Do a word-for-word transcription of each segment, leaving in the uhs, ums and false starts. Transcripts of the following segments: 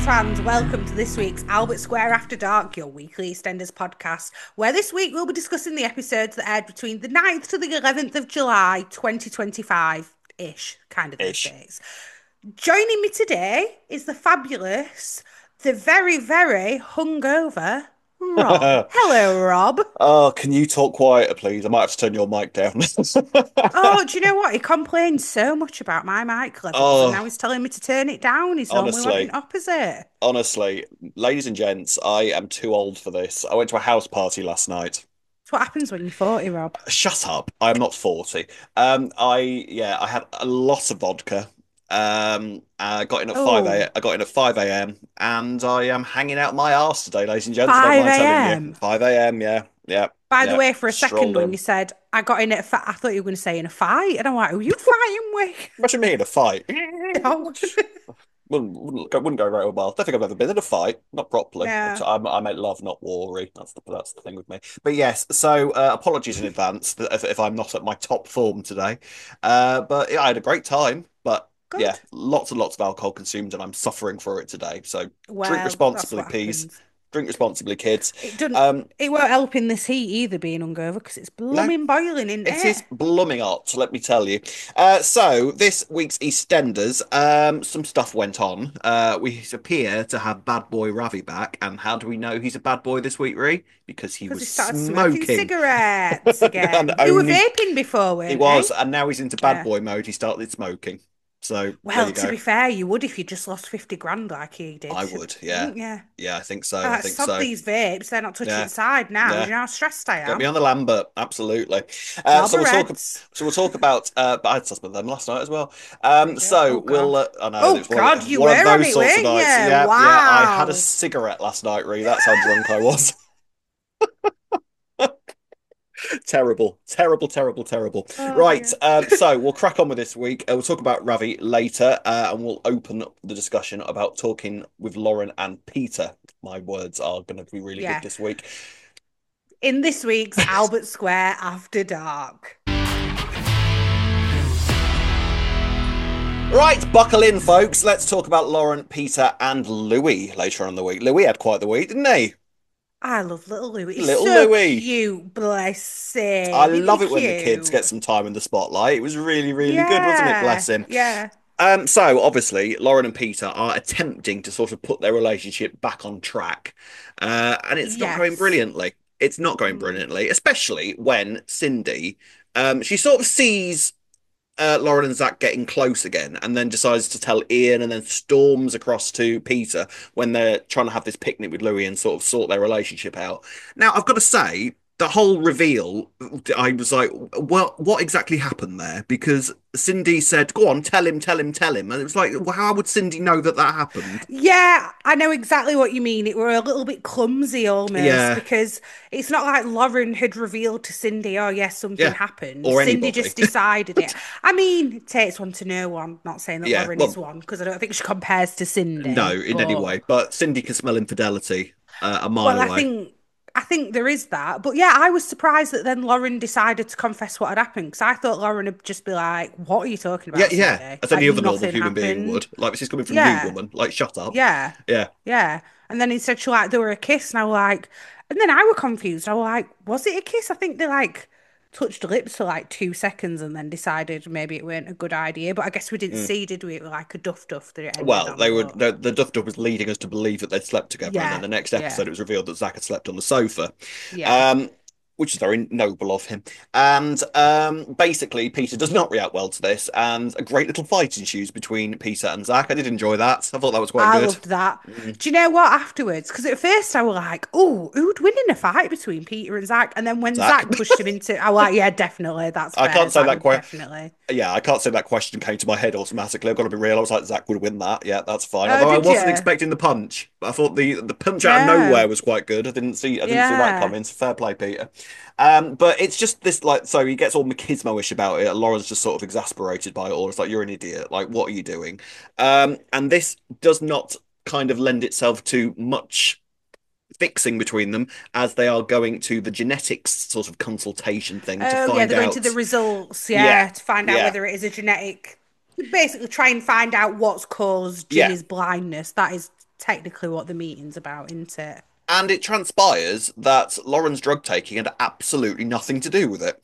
fans, welcome to this week's Albert Square After Dark, your weekly EastEnders podcast, where this week we'll be discussing the episodes that aired between the ninth to the eleventh of July, twenty twenty-five-ish, kind of those Ish. days. Joining me today is the fabulous, the very, very hungover Rob. Hello, Rob. Oh, can you talk quieter, please? I might have to turn your mic down. Oh, do you know what? He complained so much about my mic levels, and now Oh, he's telling me to turn it down. He's normally wanting honestly, opposite. honestly, ladies and gents, I am too old for this. I went to a house party last night. It's what happens when you're forty, Rob. Shut up. I am not forty. Um, I yeah, I had a lot of vodka. Um, I got in at five Oh, a. I got in at five a m and I am hanging out my arse today, ladies and gents. Don't mind 5 telling you. a.m. five a m. Yeah, yeah, By the yeah. way, for a second, Strolled when in. you said I got in at, a fa- I thought you were going to say in a fight, and I'm like, who are you fighting with? Imagine me in a fight. Oh. Wouldn't, wouldn't go, wouldn't go very well. Don't think I've ever been in a fight, not properly. No. I'm, I make love, not worry. That's the that's the thing with me. But yes, so uh, apologies in advance if, if I'm not at my top form today. Uh, but yeah, I had a great time. But yeah, Good. lots and lots of alcohol consumed, and I'm suffering for it today. So drink Well, that's responsibly, what please. happens. Drink responsibly, kids. It doesn't. Um, It won't help in this heat either, being hungover, because it's no, blooming boiling in it is there. blooming hot, let me tell you. Uh, so this week's EastEnders, um, some stuff went on. Uh, we appear to have Bad Boy Ravi back, and how do we know he's a bad boy this week, Ree? Because he Because he was started smoking smoking, cigarettes and again. You were only vaping before, he weren't was, they? and now he's into bad Yeah. boy mode. He started smoking. So there Well, you to go. be fair, you would if you just lost fifty grand like he did, I would, yeah, wouldn't you? yeah, I think so. I Uh, think sod so. these vapes, they're not touching Yeah, inside now. Do yeah. you know how stressed I Get me am? on the Lambert, absolutely. Uh, Job so of we'll talk. Reds. So we'll talk about. Uh, but I had some of them last night as well. Um, Did you? so Oh, we'll. God. Uh, I know Oh, it's one God, of you one of were on those it, sorts of weren't nights. you? Yeah, yeah. I had a Wow. cigarette last night, Ree. That's how drunk I was. Terrible, terrible, terrible, terrible. Oh, Right. dear. Um, so we'll crack on with this week. Uh, we'll talk about Ravi later, uh, and we'll open up the discussion about talking with Lauren and Peter. My words are going to be really good Yeah. this week. In this week's Albert Square After Dark. Right, buckle in, folks. Let's talk about Lauren, Peter, and Louis later on in the week. Louis had quite the week, didn't he? I love little Louis. He's Little so Louis. cute, bless I him. Isn't he love it when the kids cute? get some time in the spotlight. It was really, really good, wasn't it? Yeah, Bless him. yeah. Um, so obviously, Lauren and Peter are attempting to sort of put their relationship back on track, uh, and it's not going Yes. brilliantly. It's not going Mm. brilliantly, especially when Cindy, um, she sort of sees uh, Lauren and Zach getting close again, and then decides to tell Ian, and then storms across to Peter when they're trying to have this picnic with Louis and sort of sort their relationship out. Now, I've got to say, the whole reveal, I was like, well, what exactly happened there? Because Cindy said, "Go on, tell him, tell him, tell him," and it was like, well, how would Cindy know that that happened? Yeah, I know exactly what you mean. It were a little bit clumsy almost Yeah, because it's not like Lauren had revealed to Cindy, oh, yes, something yeah, happened. or Cindy anybody. just decided it. I mean, it takes one to know one. Not saying that Yeah, Lauren is well, one because I don't think she compares to no, Cindy, in any but way, but Cindy can smell infidelity uh, a mile well, I away. think I think there is that. But yeah, I was surprised that then Lauren decided to confess what had happened because I thought Lauren would just be like, "What are you talking Yeah, about, yeah, Cindy? as Like any other normal nothing human being would. happened." Like, this is coming from you, Yeah, woman. Like, shut up. yeah, Yeah. yeah. And then instead she like they were a kiss, and I was like, and then I were confused. I was like, was it a kiss? I think they like touched lips for like two seconds and then decided maybe it weren't a good idea. But I guess we didn't Mm. see, did we? It was like a duff duff that it ended Well, on. they would But the, the Duff Duff was leading us to believe that they'd slept together, and then yeah, the next yeah, episode it was revealed that Zach had slept on the sofa. yeah. Um, which is very noble of him. And um, basically, Peter does not react well to this, and a great little fight ensues between Peter and Zach. I did enjoy that. I thought that was quite I good. loved that. Mm. Do you know what afterwards? Because at first I was like, oh, who'd win in a fight between Peter and Zach? And then when Zach. Zach pushed him into, I was like, yeah, definitely, that's I fair. can't say Zach that would quite. definitely. Yeah, I can't say that question came to my head automatically. I've got to be real. I was like, Zach would win that. Yeah, that's fine. Oh, Although I did wasn't you? expecting the punch. I thought the the punch out of nowhere No. was quite good. I didn't see I didn't see that Yeah. coming. So fair play, Peter. Um, but it's just this like so he gets all machismo-ish about it. Laura's just sort of exasperated by it all. It's like you're an idiot. Like, what are you doing? Um, and this does not kind of lend itself to much fixing between them as they are going to the genetics sort of consultation thing to Oh, yeah, find they're going to the out. results, Yeah, yeah, to find out yeah, whether it is a genetic. Basically, try and find out what's caused yeah. Ginny's blindness. That is technically what the meeting's about, isn't it? And it transpires that Lauren's drug taking had absolutely nothing to do with it,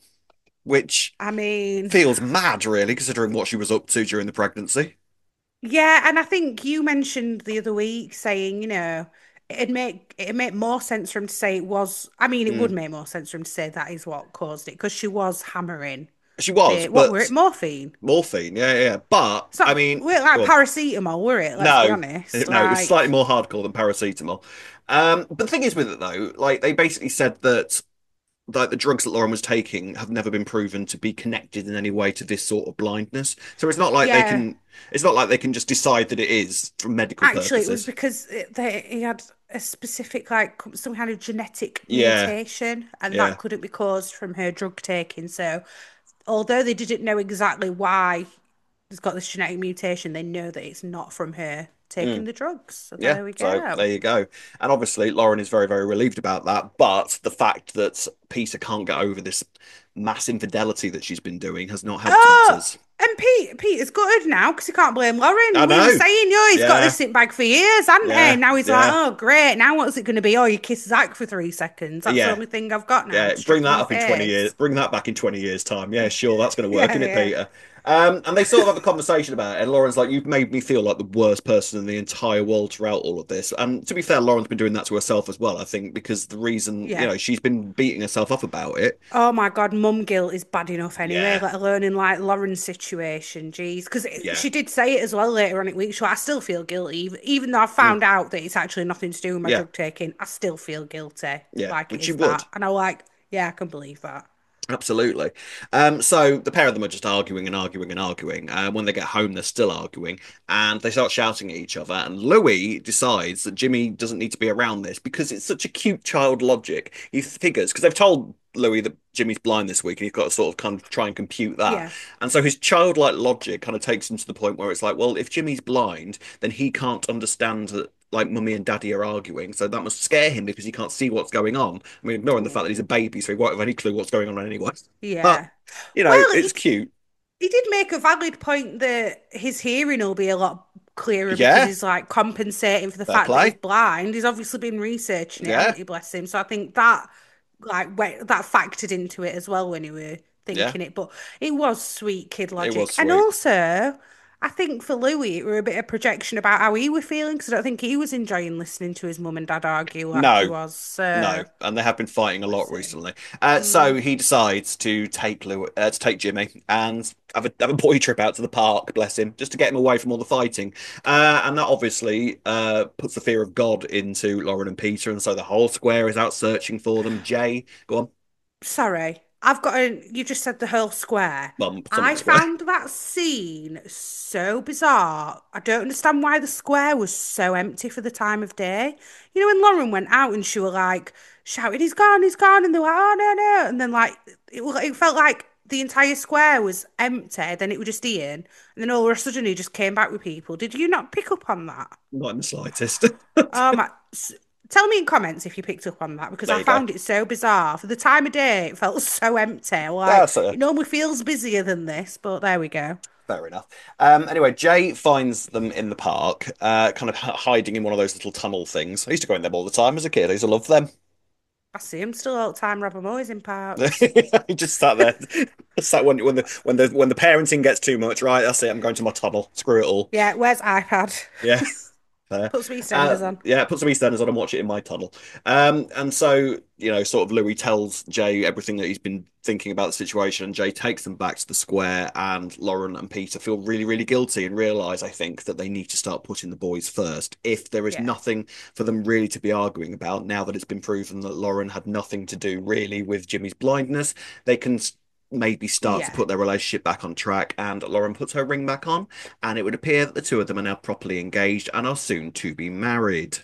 which I mean, feels mad, really, considering what she was up to during the pregnancy. yeah, and I think you mentioned the other week saying, you know, it'd make it'd make more sense for him to say it was. I mean, it would Mm. make more sense for him to say that is what caused it because she was hammering She was, the what were it but morphine? morphine, yeah, yeah. yeah. But It's I not mean, we're like go on. paracetamol, were it? Let's be No, honest. no, it was slightly Like, more hardcore than paracetamol. Um, but the thing is with it though, like they basically said that like the drugs that Lauren was taking have never been proven to be connected in any way to this sort of blindness. So it's not like they yeah, can it's not like they can just decide that it is for medical actually, it was purposes. because it, they, he had a specific like some kind of genetic Yeah, mutation, and yeah. that couldn't be caused from her drug taking. So, although they didn't know exactly why he's got this genetic mutation, they know that it's not from her taking Mm. the drugs. So Yeah, there we so go. there you go. And obviously, Lauren is very, very relieved about that. But the fact that Peter can't get over this mass infidelity that she's been doing has not helped Oh, matters. and Pete, Peter's gutted now because he can't blame I Lauren. We were know. saying, yo, he's got Yeah, this sit bag for years, hasn't he? yeah, And now he's like, yeah, oh, great. Now what's it going to be? Oh, you kiss Zach for three seconds. That's the yeah, only thing I've got now yeah. to Bring strip that my up in twenty years. face. Bring that back in twenty years' time. Yeah, sure, that's going to work, Yeah, isn't it, yeah. Peter? Um, and they sort of have a conversation about it. And Lauren's like, "You've made me feel like the worst person in the entire world throughout all of this." And to be fair, Lauren's been doing that to herself as well, I think, because the reason, you Yeah. know, she's been beating herself up about it. Oh my God, mum guilt is bad enough anyway, Yeah, let alone in like Lauren's situation. Jeez. Because yeah, she did say it as well later on in the week. So I still feel guilty. Even even though I mm, found out that it's actually nothing to do with my yeah, drug taking, I still feel guilty. yeah. Like it Which you is would. that. And I'm like, yeah, I can believe that. Absolutely. Um, so the pair of them are just arguing and arguing and arguing. Uh, when they get home, they're still arguing and they start shouting at each other. And Louis decides that Jimmy doesn't need to be around this because it's such a cute child logic. He figures, because they've told Louis that Jimmy's blind this week and he's got to sort of kind of try and compute that. Yeah. And so his childlike logic kind of takes him to the point where it's like, well, if Jimmy's blind, then he can't understand that like mummy and daddy are arguing, so that must scare him because he can't see what's going on. I mean, ignoring the fact that he's a baby, so he won't have any clue what's going on anyway. But Yeah. you know, Well, it's he, cute. he did make a valid point that his hearing will be a lot clearer because Yeah, he's like compensating for the fair fact that he's play. blind. He's obviously been researching it, Yeah, hasn't he? Bless him. So I think that like went, that factored into it as well when you were yeah, thinking it. But it was sweet kid it was logic, and sweet. also I think for Louis it were a bit of projection about how he was feeling because I don't think he was enjoying listening to his mum and dad argue like he No, was. no, So and they have been fighting a lot bless him. recently. Uh, so Mm. he decides to take Lou, uh, to take Jimmy and have a have a boy trip out to the park. Bless him, just to get him away from all the fighting. Uh, and that obviously uh, puts the fear of God into Lauren and Peter, and so the whole square is out searching for them. Jay, go on, Sorry, I've got a. You just said the whole square. Mum, something I square. found that scene so bizarre. I don't understand why the square was so empty for the time of day. You know, when Lauren went out and she were like shouting, "He's gone, he's gone," and they were like, "Oh no, no," and then like it, wa- it felt like the entire square was empty. Then it was just Ian, and then all of a sudden he just came back with people. Did you not pick up on that? Not in the slightest. Oh my. s- Tell me in comments if you picked up on that because There I you go. found it so bizarre. For the time of day, it felt so empty. Like, That's uh, it normally feels busier than this, but there we go. fair enough. Um, anyway, Jay finds them in the park, uh, kind of h- hiding in one of those little tunnel things. I used to go in them all the time as a kid. I used to love them. I see him still all the time, Rob. I'm always in parks. He just sat there. Sat when when the when the when the parenting gets too much, right? That's it. I'm going to my tunnel. Screw it all. Yeah, where's iPad? Yeah. Fair. Put some Uh, EastEnders on. yeah, put some EastEnders on and watch it in my tunnel. Um, and so, you know, sort of Louis tells Jay everything that he's been thinking about the situation, and Jay takes them back to the square, and Lauren and Peter feel really, really guilty and realise, I think, that they need to start putting the boys first. If there is Yeah. nothing for them really to be arguing about, now that it's been proven that Lauren had nothing to do really with Jimmy's blindness, they can maybe start to Yeah. put their relationship back on track. And Lauren puts her ring back on, and it would appear that the two of them are now properly engaged and are soon to be married.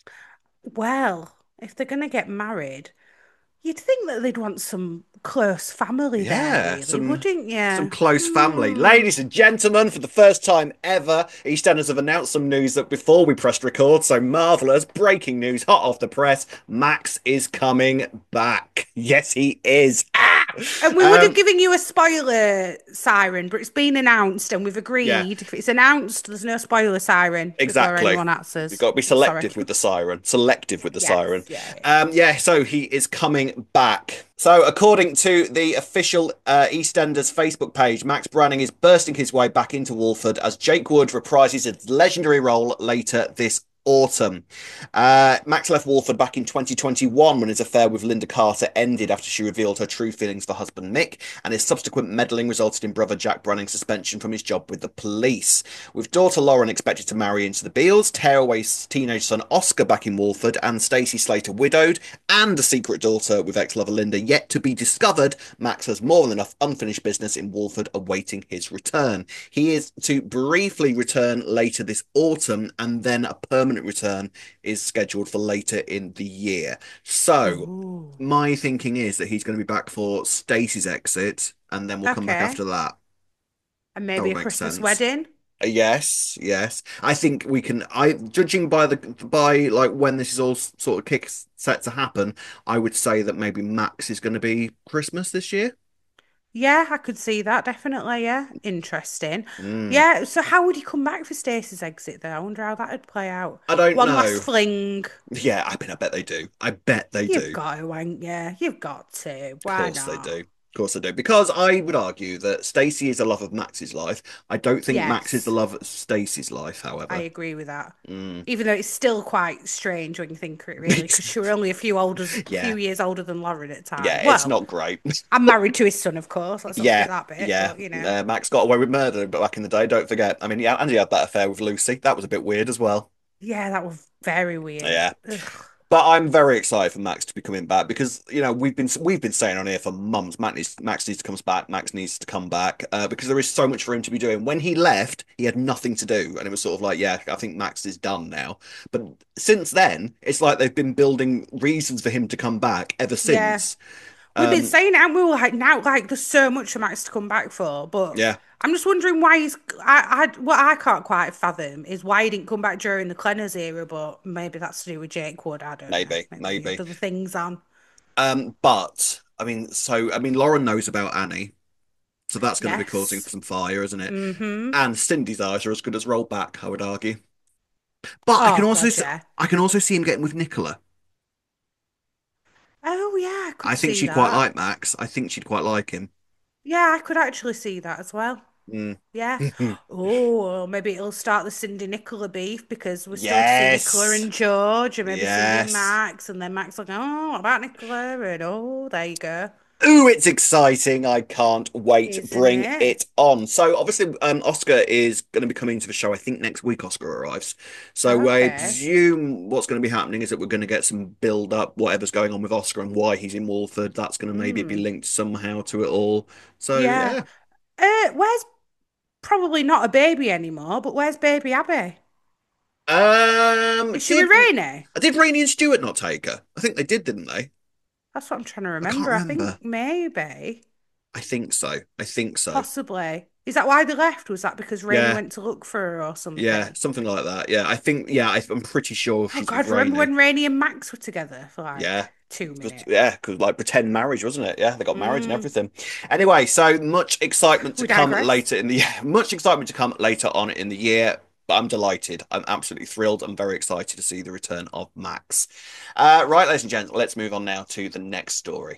Well, if they're going to get married, you'd think that they'd want some close family there, Yeah, really, some wouldn't some you? close family. Hmm. Ladies and gentlemen, for the first time ever, EastEnders have announced some news that before we pressed record, so marvellous, breaking news, hot off the press, Max is coming back. Yes, he is. Ah! And we would have Um, given you a spoiler siren, but it's been announced and we've yeah, agreed if it's announced, there's no spoiler siren before exactly. anyone You've answers. got to be Sorry. selective with the siren. Selective with the siren. Yes, yeah, yeah. Um, yeah, so he is coming back. So, according to the official uh, EastEnders Facebook page, Max Branning is bursting his way back into Walford as Jake Wood reprises his legendary role later this autumn. Uh, Max left Walford back in twenty twenty-one when his affair with Linda Carter ended after she revealed her true feelings for husband Mick, and his subsequent meddling resulted in brother Jack Branning's suspension from his job with the police. With daughter Lauren expected to marry into the Beales, tearaway teenage son Oscar back in Walford, and Stacey Slater widowed, and a secret daughter with ex-lover Linda yet to be discovered, Max has more than enough unfinished business in Walford awaiting his return. He is to briefly return later this autumn, and then a permanent return is scheduled for later in the year. So, Ooh. my thinking is that he's going to be back for Stacey's exit, and then we'll come back Okay. after that. And That maybe will a make Christmas sense. wedding. Uh, Yes, yes. I think we can. I judging by the by like when this is all s- sort of kick set to happen, I would say that maybe Max is going to be Christmas this year. Yeah, I could see that definitely. Yeah, interesting. Mm. Yeah, so how would he come back for Stacey's exit though? I wonder how that'd play out. I don't One last know. fling. Yeah, I mean, I bet they do. I bet they You've do. got to, ain't you? You've got to. Of Why course they not? do. Of course they do. Because I would argue that Stacey is the love of Max's life. I don't think Max is the Yes, love of Stacey's life, I however. agree with that. Mm. Even though it's still quite strange when you think of it, really, because she were only a few older, a Yeah. few years older than Lauren at the Yeah, time. it's Well, not great. I'm married to his son, of course. Let's not forget Yeah, that bit. yeah. But you know, Uh, Max got away with murder back in the day, don't forget. I mean, yeah, and he had that affair with Lucy. That was a bit weird as well. yeah, that was very weird. Yeah. Ugh. But I'm very excited for Max to be coming back because you know we've been we've been saying on here for months. Max needs Max needs to come back. Max needs to come back uh, because there is so much for him to be doing. When he left, he had nothing to do, and it was sort of like, yeah, I think Max is done now. But since then, it's like they've been building reasons for him to come back ever Yeah. since. We've been Um, saying it, and we were like, now, like, there's so much for Max to come back for, but yeah, I'm just wondering why he's. I, I, what I can't quite fathom is why he didn't come back during the Clenners era, but maybe that's to do with Jake Wood. I don't know. maybe, Maybe he had maybe. other things on. Um, but I mean, so I mean, Lauren knows about Annie, so that's going to be causing Yes. some fire, isn't it? Mm-hmm. And Cindy's eyes are as good as rolled back, I would argue. But I can Oh also God, s- yeah. I can also see him getting with Nicola. Oh yeah, I could I think see she'd quite that. like Max. I think she'd quite like him. Yeah, I could actually see that as well. Mm. Yeah. Oh, maybe it'll start the Cindy Nicola beef because we're still to see Nicola Yes. and George, and maybe Cindy and Yes. Max, and then Max will go, oh, what about Nicola? And oh, there you go. Ooh, it's exciting. I can't wait. Isn't Bring it? it on. So obviously, um, Oscar is going to be coming to the show. I think next week Oscar arrives. So I Okay. presume what's going to be happening is that we're going to get some build up, whatever's going on with Oscar and why he's in Walford. That's going to maybe be Hmm. linked somehow to it all. So Yeah. yeah. Uh, where's probably not a baby anymore, but where's baby Abby? Um, Is she with did Rainey? did Rainey and Stewart not take her? I think they did, didn't they? That's what I'm trying to I can't remember. I think remember. maybe, I think so. I think so. possibly. Is that why they left? Was that because Rainey Yeah, went to look for her or yeah, something? something like that. Yeah, I think. Yeah, I, I'm pretty sure Oh she's with God, remember Rainey. when Rainey and Max were together for Yeah, like two just minutes? yeah, because like pretend marriage, wasn't it? Yeah, they got married and Mm, everything. Anyway, so much excitement to we come digress. later in the year. Much excitement to come later on in the year. But I'm delighted. I'm absolutely thrilled. I'm very excited to see the return of Max. Uh, right, ladies and gents, let's move on now to the next story.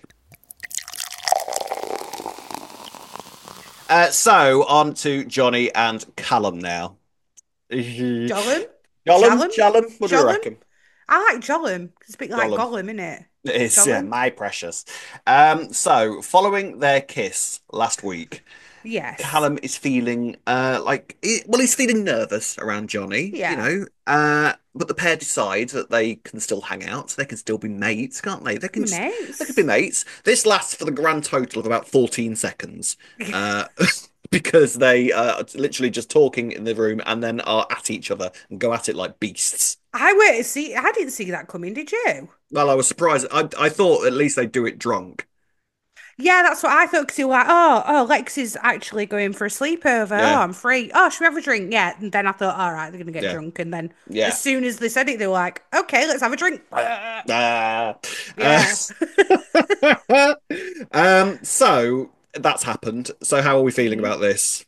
Uh, so on to Johnny and Callum now. Gollum, Jollum? Jallum? Jallum, what do you Jollum? reckon? I like Jollum. It's a bit like Gollum. Gollum, isn't it? It is, yeah, Jollum? my precious. Um, so following their kiss last week, Yes. Callum is feeling uh like he- well, he's feeling nervous around Johnny, you Yeah. know. Uh, but the pair decide that they can still hang out, they can still be mates, can't they? They can just they could be Mates. mates. This lasts for the grand total of about fourteen seconds. Uh, because they uh literally just talking in the room and then are at each other and go at it like beasts. I wait to see. I didn't see that coming, did you? Well, I was surprised. I I thought at least they'd do it drunk. Yeah, that's what I thought. Because you were like, oh, oh, Lex is actually going for a sleepover. Oh, Yeah, I'm free. Oh, should we have a drink? Yeah. And then I thought, all right, they're gonna get yeah, drunk. And then as yeah. soon as they said it, they were like, okay, let's have a drink. Ah. Uh, Yeah. Um, so that's happened. So how are we feeling Mhm. about this?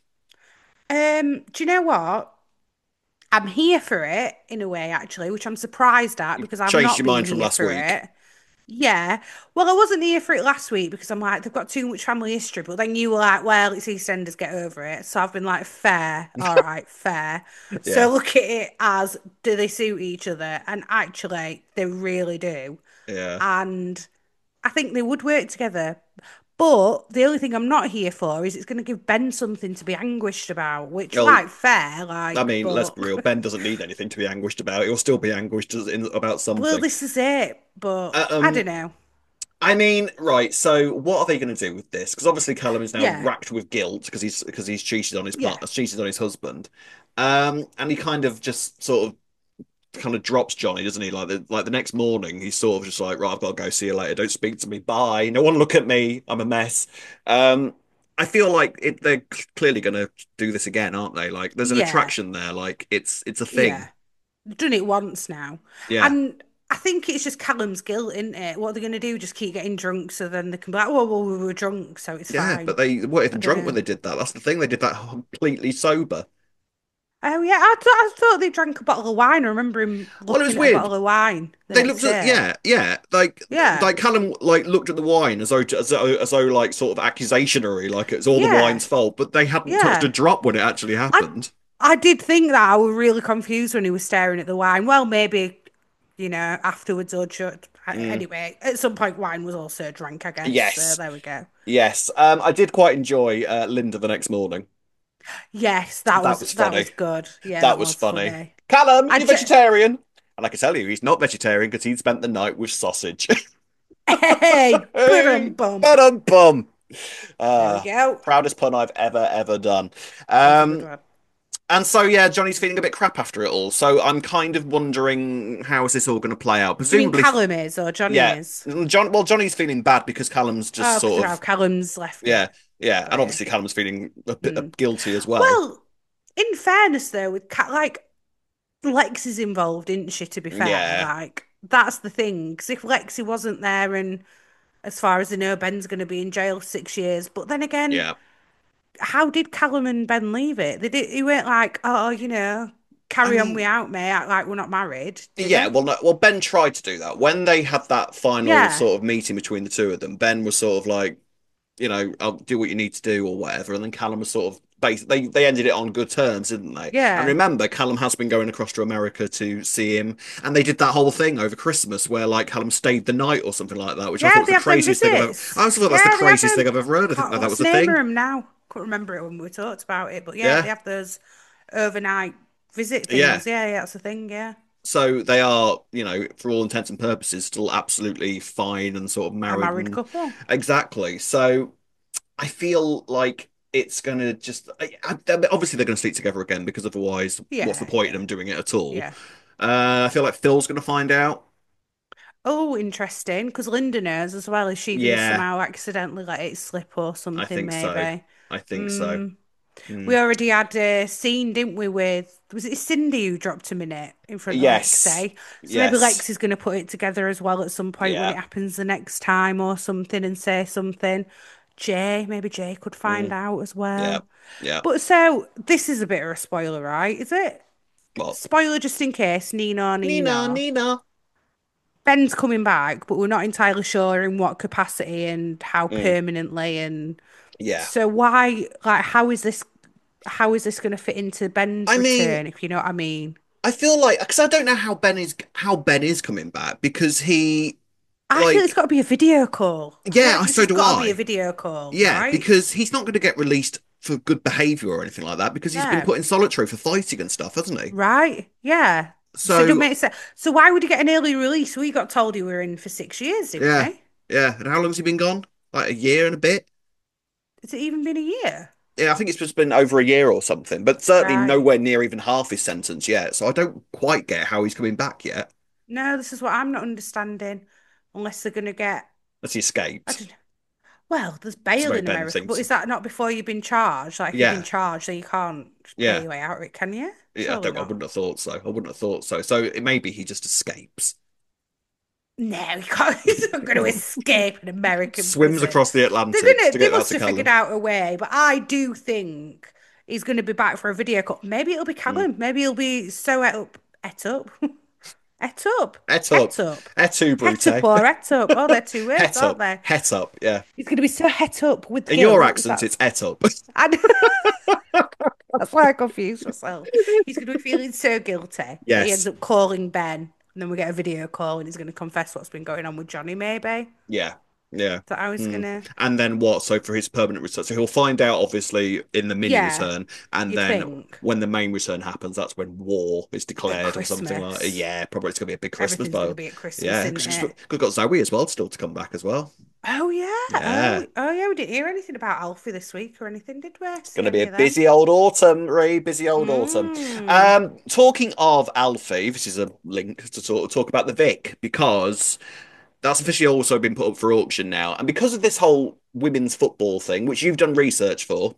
Um, do you know what? I'm here for it in a way, actually, which I'm surprised at You've because I've changed not your been mind from here last for week. it. Yeah. Well, I wasn't here for it last week because I'm like, they've got too much family history. But then you were like, well, it's EastEnders, get over it. So I've been like, fair. All right, fair. Yeah, So look at it as, do they suit each other? And actually, they really do. yeah. And I think they would work together. But the only thing I'm not here for is it's going to give Ben something to be anguished about, which, Well, like, fair, I like, mean, let's but be real. Ben doesn't need anything to be anguished about. He'll still be anguished as in, about well, something. this is it. But Uh, I um, don't know. I mean, right. So, what are they going to do with this? Because obviously, Callum is now Yeah, racked with guilt because he's because he's cheated on his yeah, part, cheated on his husband. Um, and he kind of just sort of kind of drops Johnny, doesn't he? Like the like the next morning, he's sort of just like, right, I've got to go. See you later. Don't speak to me. Bye. No one look at me. I'm a mess. Um, I feel like it, they're clearly going to do this again, aren't they? Like, there's an yeah, attraction there. Like, it's it's a yeah. thing. Done it once now. Yeah. And I think it's just Callum's guilt, isn't it? What are they going to do? Just keep getting drunk so then they can be like, well, well, we were drunk, so it's Yeah, but fine. they weren't I even don't drunk when know. they did that. That's the thing. They did that completely sober. Oh, yeah, I, th I thought they drank a bottle of wine. I remember him Well, it was looking at a weird. bottle of wine the They next looked at day. yeah, yeah, like Yeah, like Callum like looked at the wine as though as though, as though like sort of accusationary, like it's all the yeah, wine's fault, but they hadn't touched a yeah. drop when it actually I happened. I did think that. I was really confused when he was staring at the wine. Well, maybe, you know, afterwards or just, Mm. anyway, at some point wine was also drank, I guess. So Yes, there we go. yes. Um, I did quite enjoy uh, Linda the next morning. Yes, that That was was that funny. was good. Yeah, That that was was funny. funny. Callum, I you just vegetarian? And I can tell you, he's not vegetarian because he'd spent the night with sausage. hey, Hey, bum bum. ba bum. There we Ah, go. proudest pun I've ever ever done. That was a good Um, one. and so yeah, Johnny's feeling a bit crap after it all. So I'm kind of wondering how is this all going to play out? Do you mean Presumably, Callum is or Johnny yeah. is? John, well, Johnny's feeling bad because Callum's just Oh, because sort how of Callum's left yeah, it. yeah, and Got you. obviously Callum's feeling a bit uh, Mm. guilty as well. Well, in fairness though, with Cat like Lex is involved, isn't she? To be fair, Yeah, like that's the thing. Because if Lexi wasn't there, and as far as I know, Ben's going to be in jail six years. But then again, yeah. how did Callum and Ben leave it? They did. They weren't like, oh, you know, I carry on mean, without me, act like we're not married, did yeah. they? Well, no, well, Ben tried to do that when they had that final Yeah, sort of meeting between the two of them. Ben was sort of like, you know, I'll do what you need to do or whatever. And then Callum was sort of bas they they ended it on good terms, didn't they? And yeah, remember, Callum has been going across to America to see him, and they did that whole thing over Christmas where like Callum stayed the night or something like that, which I thought yeah. was They the have them craziest thing I've ever. I visits. also thought that's the Yeah, they have craziest thing them. I've ever heard. I think Can't, that, that what's was the a name of thing. them now? Couldn't remember it when we talked about it, but yeah, they Yeah, have those overnight visit yeah. things. Yeah, yeah, that's the thing. Yeah, So they are, you know, for all intents and purposes, still absolutely fine and sort of a married married and couple. exactly. So I feel like it's gonna just I, I, obviously they're gonna sleep together again because otherwise, what's the Yeah, point in yeah, them doing it at all? yeah. Uh, I feel like Phil's gonna find out. Oh, interesting. Because Linda knows as well. Is she going to Yeah, somehow accidentally let it slip or I something? think so. Maybe. I think so. Mm. We Mm. already had a scene, didn't we? With was it Cindy who dropped a minute in front of Yes, Lexi? So maybe yes, Lexi's going to put it together as well at some point when yeah, it happens the next time or something and say something. Jay, maybe Jay could find mm. out as Yeah, well. yeah. But so this is a bit of a spoiler, right? Is it? Well, Spoiler just in case, Nina, Nina, Nina. Nina. Ben's coming back, but we're not entirely sure in what capacity and how Mm. permanently. And Yeah. so, why, like, how is this, how is this going to fit into I Ben's mean, return, if you know what I mean? I feel like because I don't know how Ben is how Ben is coming back because he I feel it's like got to be a video call. I feel yeah, like it's so just do got to be a I. video call, Yeah, right? because he's not going to get released for good behavior or anything like that because he's been No, put in solitary for fighting and stuff, hasn't he? right? Yeah. So it don't So make sense. So why would he get an early release? We got told he were in for six years, didn't yeah, we? yeah. And how long's he been gone? Like a year and a bit? Has it even been a year? Yeah, I think it's just been over a year or something, but certainly Right. nowhere near even half his sentence yet. So I don't quite get how he's coming back yet. No, this is what I'm not understanding. Unless they're going to get, As he I escaped. don't know. Well, there's It's a bail very in Ben America, thing. but To- is that not before you've been charged? Like if you've been Yeah, charged, then you can't just pay yeah. your way out of it, can you? Yeah, I Surely don't. I not. wouldn't have thought so. I wouldn't have thought so. So it maybe he just escapes. No, he can't, he's not going to escape an American Swims prison. across the They're Atlantic gonna, to they get back must to have figured Callum. out a way, but I do think he's going to be back for a video call. Maybe it'll be Mm. Callum. Maybe he'll be so et up, et up, et up, Het up. het up, Et tu, het up Brute. or et up. Oh, they're two words, Het aren't up. they? Het up. Yeah. He's going to be so het up with In your guilt. accent, it's That's et up. I, that's why I confused myself. He's going to be feeling so guilty that he ends Yes. up calling Ben, and then we get a video call, and he's going to confess what's been going on with Johnny. Maybe. Yeah. Yeah. That I was Hmm. gonna. And then what? So for his permanent return, so he'll find out obviously in the mini Yeah, return, and you then think when the main return happens, that's when war is at declared or something like. Christmas, Yeah, probably it's gonna be a big Christmas everything's gonna bowl. be at Christmas, Yeah, isn't because it? we've got Zoe as well still to come back as well. Oh yeah. Yeah, Oh oh yeah. We didn't hear anything about Alfie this week or anything, did we? it's See gonna be any a of them? busy old autumn, Ree. Busy old autumn. Mm. Um, talking of Alfie, this is a link to sort of talk about the Vic because that's officially also been put up for auction now, and because of this whole women's football thing, which you've done research for,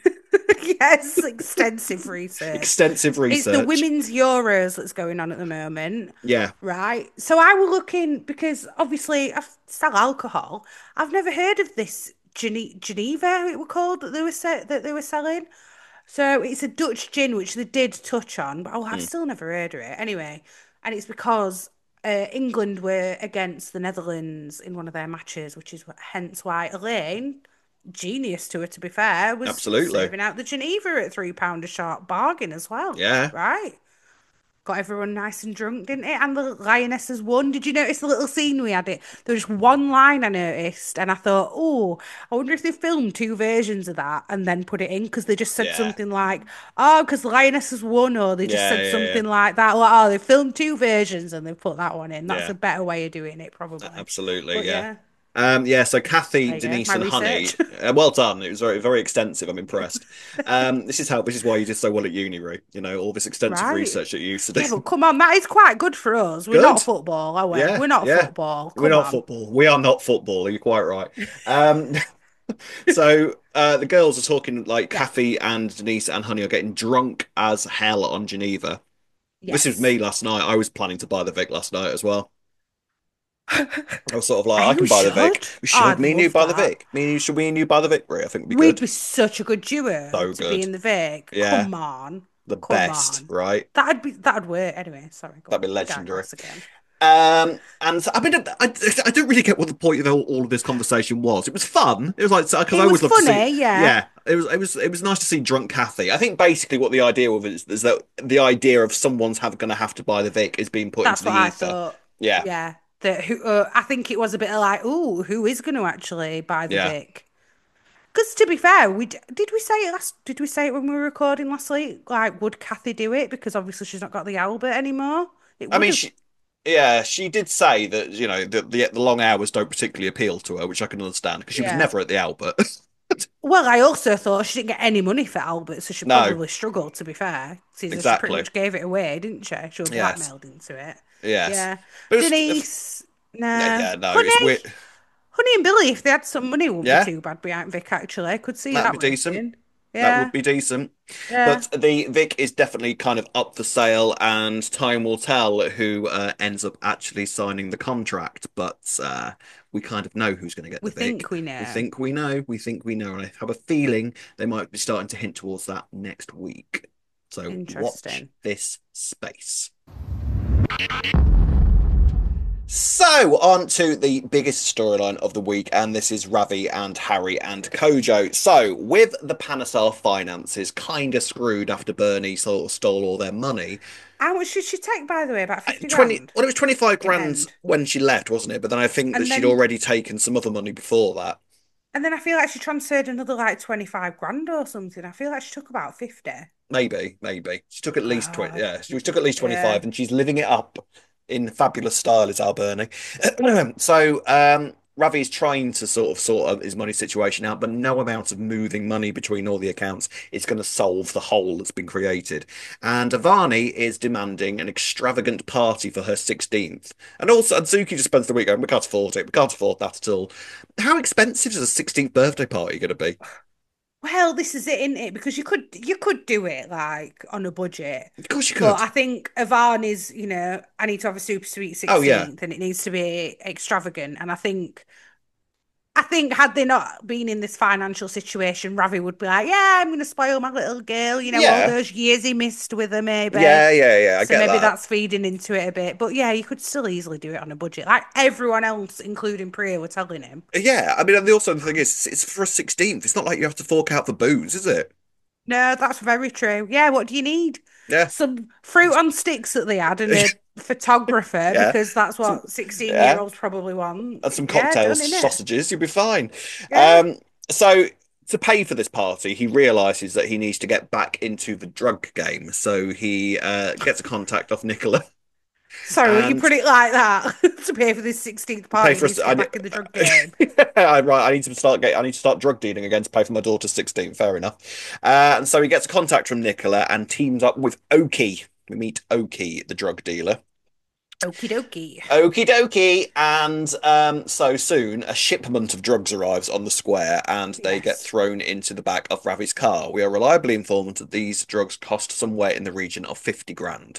Yes, extensive research. extensive It's the research. women's Euros that's going on at the moment. Yeah. Right. So I was looking because obviously I sell alcohol. I've never heard of this Gene- Geneva, it was called that they were se- that they were selling. So it's a Dutch gin, which they did touch on, but oh, I've Mm, still never heard of it. Anyway, and it's because uh, England were against the Netherlands in one of their matches, which is wh- hence why Elaine, genius to her to be fair, was absolutely. serving out the Geneva at three pound a shot, bargain as well. Yeah. Right. Got everyone nice and drunk, didn't it? And the lionesses won. Did you notice the little scene we had it? There was one line I noticed, and I thought, oh, I wonder if they filmed two versions of that and then put it in because they just said Yeah. something like, oh, because the lionesses won, or they just Yeah. said Yeah. Yeah. something like that. Like, oh, they filmed two versions and they put that one in. That's Yeah. a better way of doing it, probably. Absolutely. But Yeah. yeah, Um, yeah, so Kathy, there you go. Denise, My and Honey, research. uh, well done. It was very, very extensive. I'm impressed. Um, this is how, this is why you did so well at uni, Roo. You know, all this extensive Right. research that you used to Yeah, but do. come on, that is quite good for us. We're not Good. football, are we? Yeah, We're not yeah. football. We're Come not on. football. We are not football. You're quite right. Um, so uh, the girls are talking like Yeah. Kathy and Denise and Honey are getting drunk as hell on Geneva. This was Yes. me last night. I was planning to buy the Vic last night as well. I was sort of like, I You can buy the should. Vic. We Oh, should. I'd Me and you love buy the that. Vic. Me and you, should we and you buy the Vic, Brie? I think would be We'd good. be such a good duo So to be good. in the Vic. Yeah. Come on. The Come best, on. right? That'd be that'd work. Anyway, sorry, go That'd be on. We legendary. digress again. Um, and so, I mean, I, I, I don't really get what the point of all, all of this conversation was. It was fun. It was like because I It was always love to see. funny, yeah. Yeah, it was. It was. It was nice to see drunk Kathy. I think basically what the idea of it is, is that the idea of someone's have going to have to buy the Vic is being put into That's the what I ether. thought. Yeah, Yeah. That who uh, I think it was a bit like, oh, who is going to actually buy the yeah. Vic? Because to be fair, we d- did we say it last? Did we say it when we were recording last week? Like, would Kathy do it? Because obviously she's not got the Albert anymore. It I would mean, have. she. Yeah, she did say that you know the the, the long hours don't particularly appeal to her, which I can understand because she was Yeah. never at the Albert. Well, I also thought she didn't get any money for Albert, so she No, probably struggled, to be fair. Seeing as she pretty exactly. much gave it away, didn't she? She was Yes, blackmailed into it. yes. Yeah. But it was, Denise, nah. yeah, no, it's Honey, weird. Honey and Billy, if they had some money, wouldn't be Yeah, too bad behind Vic, actually. I could see that'd that be decent. working. That would Yeah, be decent. yeah. But the Vic is definitely kind of up for sale, and time will tell who uh, ends up actually signing the contract. But uh, we kind of know who's going to get We the Vic. think we We know. think we know. We think we know. And I have a feeling they might be starting to hint towards that next week. So watch Interesting. this space. So, on to the biggest storyline of the week, and this is Ravi and Harry and Kojo. So, with the Panasar finances kind of screwed after Bernie sort of stole all their money, How much did she take, by the way? About uh, fifty twenty, grand well, it was twenty-five in grand end. when she left, wasn't it? But then I think that And she'd then already taken some other money before that. and then I feel like she transferred another like twenty-five grand or something. I feel like she took about fifty. Maybe, maybe. She took at least twenty, God. yeah, she took at least Yeah. twenty-five, and she's living it up in fabulous style, is our Bernie. So, um, Ravi's trying to sort of sort of his money situation out, but no amount of moving money between all the accounts is going to solve the hole that's been created. And Avani is demanding an extravagant party for her sixteenth. And also, Zuki just spends the week going, we can't afford it, we can't afford that at all. How expensive is a sixteenth birthday party going to be? Well, this is it, isn't it? Because you could you could do it like on a budget. Of course you But could. I think Avan is, you know, I need to have a super sweet Oh yeah, sixteenth and it needs to be extravagant. And I think I think had they not been in this financial situation, Ravi would be like, yeah, I'm gonna spoil my little girl, you know, all yeah, those years he missed with her, maybe. yeah, yeah, yeah. I So get maybe that. that's feeding into it a bit. But yeah, you could still easily do it on a budget. Like everyone else, including Priya, were telling him. Yeah, I mean, and the also the thing is, it's for a sixteenth. It's not like you have to fork out for booze, is it? No, that's very true. Yeah, what do you need? Yeah, Some fruit on sticks that they had and a photographer yeah. because that's Some, what sixteen year yeah, olds probably want. and some Yeah, done cocktails, in it. sausages, you'll be fine. Yeah. Um, so to pay for this party, he realizes that he needs to get back into the drug game. So he uh, gets a contact off Nicola Sorry, when you and put it like that, to pay for this sixteenth pay party, he for needs us. to I, get back in the drug game. I right. I need to start get. I need to start drug dealing again to pay for my daughter's sixteen. Fair enough. Uh, and so he gets a contact from Nicola and teams up with Oki. We meet Oki, the drug dealer. Okie dokie. Okie dokie. And um, so soon, a shipment of drugs arrives on the square and they get Yes. thrown into the back of Ravi's car. We are reliably informed that these drugs cost somewhere in the region of fifty grand.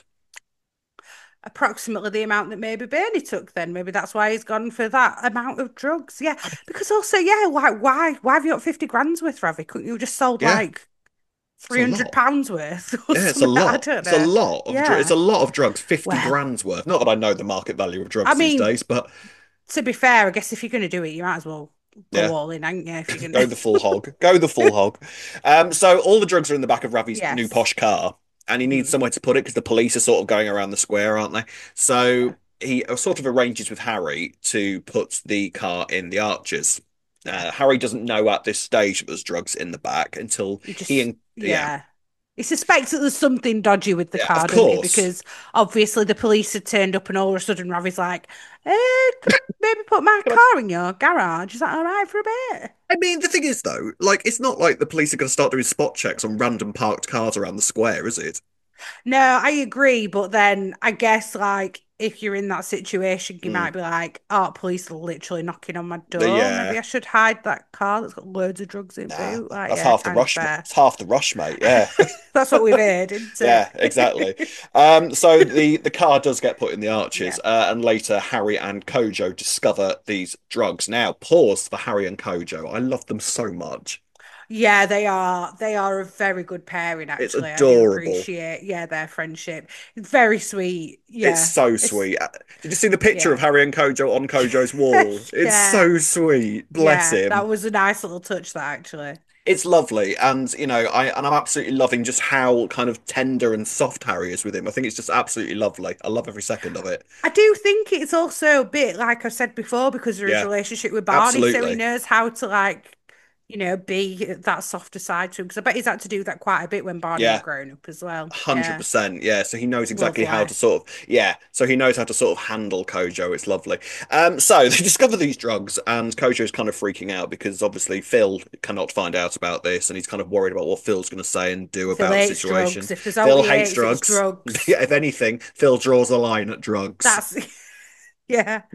Approximately the amount that maybe Bernie took then. Maybe that's why he's gone for that amount of drugs. Yeah. Because also, yeah, why why why have you got fifty grand's worth, Ravi? Couldn't you have just sold Yeah, like it's a three hundred lot. pounds worth or Yeah, it's a something? I lot. don't It's a know. lot of dr it's Yeah. a lot of drugs, fifty Well, grand's worth. Not that I know the market value of I drugs these mean, days, but to be fair, I guess if you're going to do it, you might as well go yeah, all in, ain't you? If you're going go to. the full hog. Go the full hog. Um, so all the drugs are in the back of Ravi's new Yes. posh car, and he needs Mhm. somewhere to put it because the police are sort of going around the square, aren't they? Yeah. So he uh, sort of arranges with Harry to put the car in the Archers. Yeah. Uh, Harry doesn't know at this stage that there's drugs in the back until He he just, and yeah, yeah. He suspects that there's something dodgy with the yeah, of car, doesn't he? course. Because obviously the police had turned up and all of a sudden Ravi's like, eh, could I maybe put my car in your garage? Is that all right for a bit? I mean, the thing is, though, like, it's not like the police are going to start doing spot checks on random parked cars around the square, is it? No, I agree, but then I guess like if you're in that situation, you Mm. might be like, "Oh, police are literally knocking on my door. Maybe Yeah, I should hide that car that's got loads of drugs in nah, boot." Like, that's yeah, half the kind of rush. fair. It's half the rush, mate. Yeah, That's what we've heard, isn't yeah, exactly. it? Um, so the the car does get put in the Yeah. arches, uh, and later Harry and Kojo discover these drugs. Now, pause for Harry and Kojo. I love them so much. Yeah, they are. They are a very good pairing, It's actually. I do adorable. appreciate, yeah, their friendship. It's very sweet. It's Yeah. so It's sweet. Uh, Did you see the picture of yeah. Harry and Kojo on Kojo's wall? It's Yeah. so sweet. Bless Yeah. him. That was a nice little touch, that actually. It's lovely, and you know, I and I'm absolutely loving just how kind of tender and soft Harry is with him. I think it's just absolutely lovely. I love every second of it. I do think it's also a bit like I said before because of his Yeah, relationship with Barney, so he absolutely. knows how to like, you know, be that softer side to him. Because I bet he's had to do that quite a bit when Barney was Yeah, growing up as well. Yeah, one hundred percent. Yeah, so he knows exactly how lovely. to sort of yeah, so he knows how to sort of handle Kojo. It's lovely. Um, so they discover these drugs, and Kojo's kind of freaking out because obviously Phil cannot find out about this, and he's kind of worried about what Phil's going to say and do Phil about the hates situation. drugs. If there's Phil only hates hates, it's drugs. drugs. If anything, Phil draws a line at drugs. That's yeah.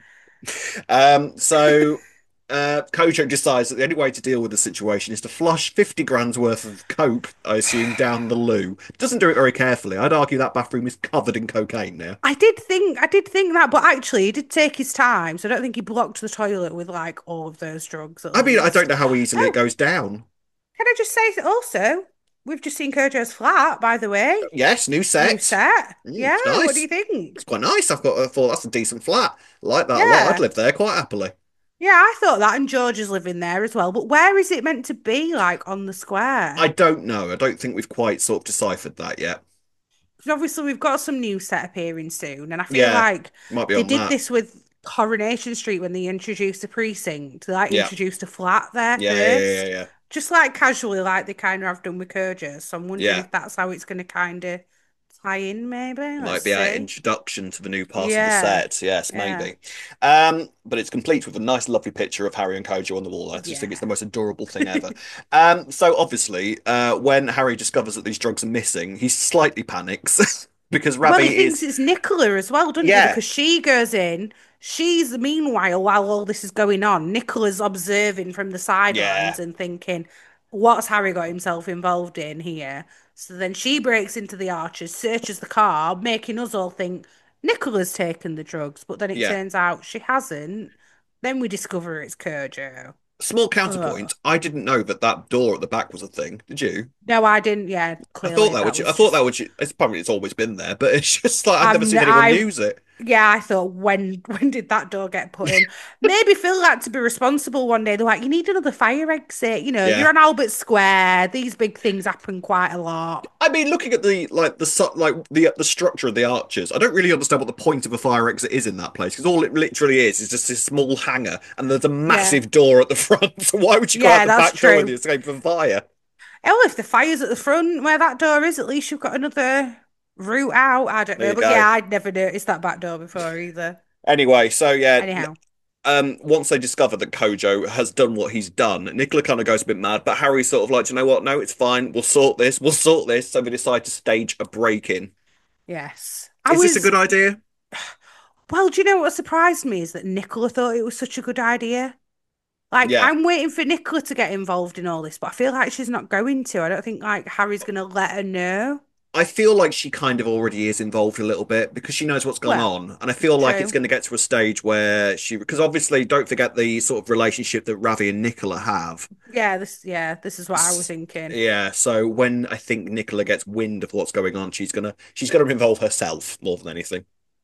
Um, so uh, Kojo decides that the only way to deal with the situation is to flush fifty grand's worth of coke, I assume, down the loo. Doesn't do it very carefully. I'd argue that bathroom is covered in cocaine now. I did think I did think that, but actually he did take his time, so I don't think he blocked the toilet with like all of those drugs at I mean, I don't least. know how easily it Oh, goes down. can I just say also, we've just seen Kojo's flat, by the way. Yes, new New set. set. Mm, Yeah, it's what do nice. you think? It's quite nice. I've got, I thought that's a decent flat. I like that a lot. I'd Yeah. live there quite happily. Yeah, I thought that, and George is living there as well. But where is it meant to be, like on the I square? don't know. I don't think we've quite sort of deciphered that yet. Because obviously we've got some new set appearing soon, and I feel Yeah, like might be they on did that. this with Coronation Street when they introduced the precinct. They like Yeah, introduced a flat there yeah, yeah, yeah, first, yeah. just like casually, like they kind of have done with Kojo. So I'm wondering Yeah. if that's how it's going to kind of tie in. Maybe let's Might be our see. introduction to the new part of the Yeah, set. Yes, yeah, maybe. Um, but it's complete with a nice, lovely picture of Harry and Kojo on the wall. I just think it's yeah. the most adorable thing ever. Um, so obviously, uh, when Harry discovers that these drugs are missing, he slightly panics because Well, he Ravi thinks is, it's Nicola as well, doesn't he? yeah, Because she goes in. She's meanwhile, while all this is going on, Nicola's observing from the yeah. sidelines and thinking, what's Harry got himself involved in here? So then she breaks into the Archers, searches the car, making us all think Nicola's taken the drugs, but then it Yeah. turns out she hasn't. Then we discover it's Kojo. Small Ugh. counterpoint. I didn't know that that door at the back was a thing. Did you? No, I didn't. Yeah, I thought clearly that that would. I was thought that just. would. It's probably it's always been there, but it's just like I've never I'm. seen anyone I use it. Yeah, I thought when when did that door get put in? Maybe Phil had to be responsible one day. They're like, you need another fire exit. You know, you're Yeah. on Albert Square. These big things happen quite a lot. I mean, looking at the like the su- like the the structure of the arches, I don't really understand what the point of a fire exit is in that place because all it literally is is just this small hangar and there's a Yeah, massive door at the front. So why would you go out yeah, the that's back door when true. you escape from fire? Oh, if the fire's at the front where that door is, at least you've got another route out. I don't There know, you but go. yeah, I'd never noticed that back door before either. Anyway, so yeah, Anyhow, um, once they discover that Kojo has done what he's done, Nicola kind of goes a bit mad, but Harry's sort of like, "Do you know what? No, it's fine. We'll sort this. We'll sort this." So they decide to stage a break-in. yes, I Is this a was. good idea? Well, do you know what surprised me is that Nicola thought it was such a good idea. Like, Yeah. I'm waiting for Nicola to get involved in all this, but I feel like she's not going to. I don't think like Harry's gonna let her know. I feel like she kind of already is involved a little bit because she knows what's gone Well, on. And I feel like it's true. going to get to a stage where she, because obviously, don't forget the sort of relationship that Ravi and Nicola have. Yeah, this yeah, this is what I was S- thinking. Yeah, so when I think Nicola gets wind of what's going on, she's gonna she's gonna involve herself more than anything.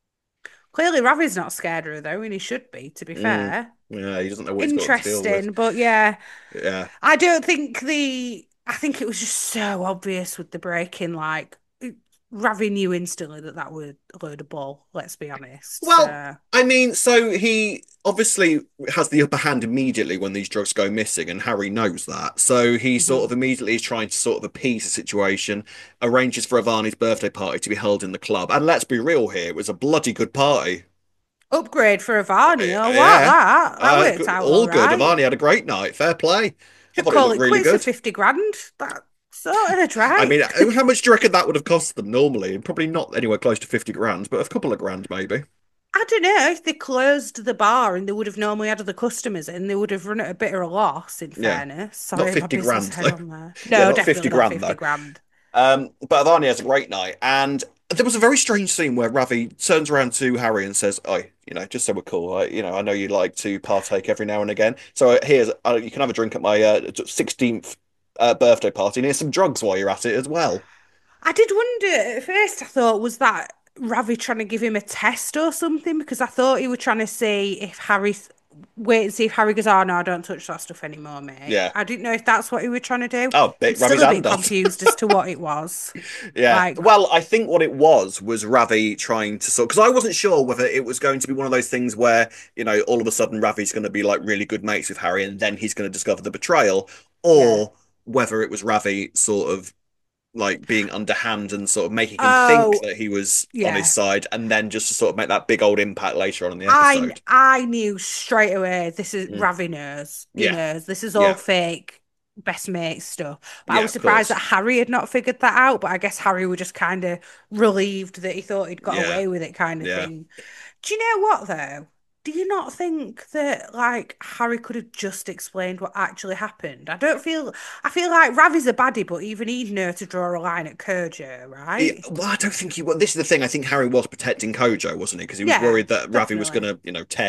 Clearly Ravi's not scared of her though, and he should be, to be Mm. fair. Yeah, he doesn't know what he's got to deal with. Interesting, but yeah, Yeah. I don't think the I think it was just so obvious with the break-in, like it- Ravi knew instantly that that was a load of bull, let's be honest. Well, So, I mean, so he obviously has the upper hand immediately when these drugs go missing, and Harry knows that. So he sort mhm. of immediately is trying to sort of appease the situation, arranges for Ivani's birthday party to be held in the club. And let's be real here, it was a bloody good party. Upgrade for Avani, I like Yeah, that. That uh, worked out all all good. right. Ivani had a great night. Fair play. I Should thought it call looked it really quits for good. fifty grand. That sorted a I mean, drake. how much do you reckon that would have cost them normally? Probably not anywhere close to fifty grand, but a couple of grand maybe. I don't know if they closed the bar and they would have normally had other customers in, they would have run at a bit of a loss, in Yeah, fairness. not Sorry, my fifty business grand head though. on there. Yeah, No, not fifty definitely not grand fifty though. grand. Um, but Avani has a great night, and there was a very strange scene where Ravi turns around to Harry and says, "Oh, you know, just so we're cool, I, you know, I know you like to partake every now and again. So uh, here's, uh, you can have a drink at my uh, sixteenth uh, birthday party, and here's some drugs while you're at it as well." I did wonder at first, I thought, was that Ravi trying to give him a test or something? Because I thought he was trying to see if Harry, wait and see if Harry goes, oh no, I don't touch that stuff anymore, mate. Yeah. I didn't know if that's what he was trying to do. Oh, I'm bit still Ravi's a hand bit off. confused as to what it was. Yeah. Like, Well, I think what it was was Ravi trying to sort because I wasn't sure whether it was going to be one of those things where, you know, all of a sudden Ravi's going to be like really good mates with Harry and then he's going to discover the betrayal, yeah. or whether it was Ravi sort of like being underhand and sort of making him think Oh, that he was on his yeah. side and then just to sort of make that big old impact later on in the I episode. I knew straight away this is Mm. Ravi knows. He Yeah. knows. This is all Yeah. fake best mate stuff. But I Yeah, was of surprised that course. Harry had not figured that out. But I guess Harry was just kind of relieved that he thought he'd got Yeah. away with it kind of Yeah. thing. Do you know what though? Do you not think that like Harry could have just explained what actually happened? I don't feel I feel like Ravi's a baddie, but even he'd know to draw a line at Kojo, Yeah, right? well, I don't think he was. This is the thing. I think Harry was protecting Kojo, wasn't he? Because he was Yeah, worried that Ravi was going definitely. to, you know, tear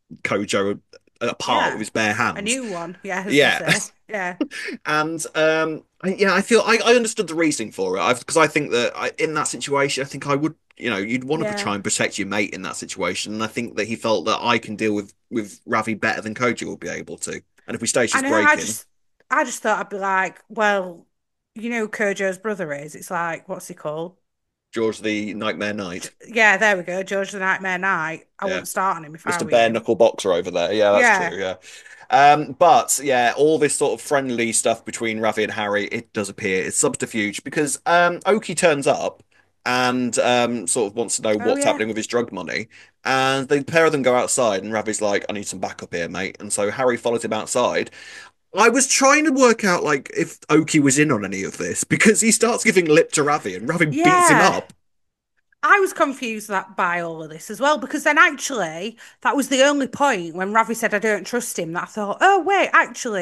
Kojo apart with Yeah. his bare A hands. new one, yeah, as they Yeah, say. Yeah. and um, I- yeah, I feel I, I understood the reasoning for it. I've because I think that I, in that situation, I think I would, you know, you'd want to try Yeah. and protect your mate in that situation, and I think that he felt that I can deal with with Ravi better than Kojo will be able to. And if we stage I this know, I break in, just I just thought I'd be like, well, you know who Kojo's brother is. It's like, what's he called? George the Nightmare Knight, Yeah, there we go. George the Nightmare Knight. I yeah, wouldn't start on him if I mister were Bare you. Knuckle Boxer over there, yeah, that's Yeah. true, yeah. Um, but yeah, all this sort of friendly stuff between Ravi and Harry, it does appear it's subterfuge because um, Oki turns up and um, sort of wants to know Oh what's yeah. happening with his drug money. And the pair of them go outside, and Ravi's like, "I need some backup here, mate." And so Harry follows him outside. I was trying to work out like if Oki was in on any of this because he starts giving lip to Ravi, and Ravi beats him Yeah. up. I was confused that by all of this as well because then actually that was the only point when Ravi said I don't trust him that I thought, oh wait, actually,